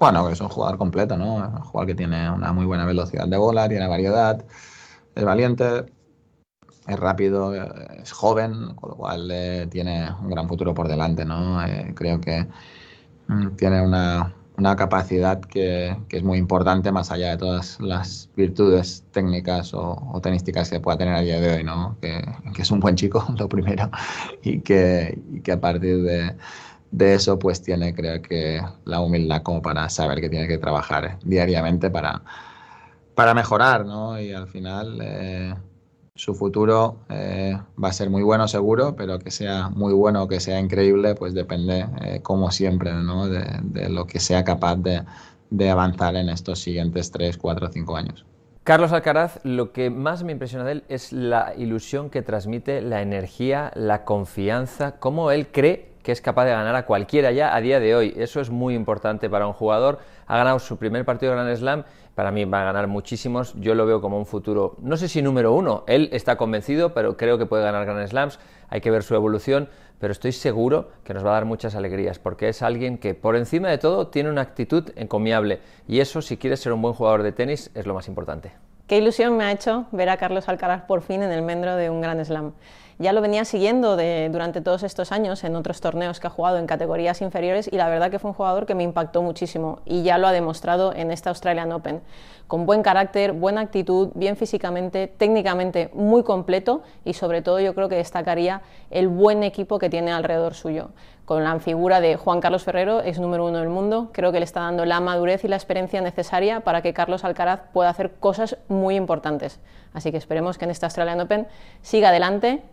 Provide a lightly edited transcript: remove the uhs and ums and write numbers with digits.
Bueno, es un jugador completo, ¿no? Es un jugador que tiene una muy buena velocidad de bola, tiene variedad, es valiente, es rápido, es joven, con lo cual tiene un gran futuro por delante, ¿no? Creo que tiene una capacidad que es muy importante más allá de todas las virtudes técnicas o tenísticas que pueda tener a día de hoy, ¿no? Que es un buen chico, lo primero, y que a partir de eso pues tiene, creo que, la humildad como para saber que tiene que trabajar diariamente para mejorar, ¿no? Y al final su futuro va a ser muy bueno seguro, pero que sea muy bueno o que sea increíble, pues depende, como siempre, ¿no? De lo que sea capaz de avanzar en estos siguientes 3, 4, 5 años. Carlos Alcaraz, lo que más me impresiona de él es la ilusión que transmite, la energía, la confianza, cómo él cree que es capaz de ganar a cualquiera ya a día de hoy. Eso es muy importante para un jugador. Ha ganado su primer partido de Grand Slam, para mí va a ganar muchísimos. Yo lo veo como un futuro, no sé si número uno, él está convencido, pero creo que puede ganar Grand Slams. Hay que ver su evolución, pero estoy seguro que nos va a dar muchas alegrías, porque es alguien que por encima de todo tiene una actitud encomiable, y eso, si quieres ser un buen jugador de tenis, es lo más importante. Qué ilusión me ha hecho ver a Carlos Alcaraz por fin en el mendro de un Grand Slam. Ya lo venía siguiendo durante todos estos años en otros torneos que ha jugado en categorías inferiores, y la verdad que fue un jugador que me impactó muchísimo, y ya lo ha demostrado en esta Australian Open. Con buen carácter, buena actitud, bien físicamente, técnicamente muy completo, y sobre todo yo creo que destacaría el buen equipo que tiene alrededor suyo. Con la figura de Juan Carlos Ferrero, ex número 1 del mundo, creo que le está dando la madurez y la experiencia necesaria para que Carlos Alcaraz pueda hacer cosas muy importantes. Así que esperemos que en esta Australian Open siga adelante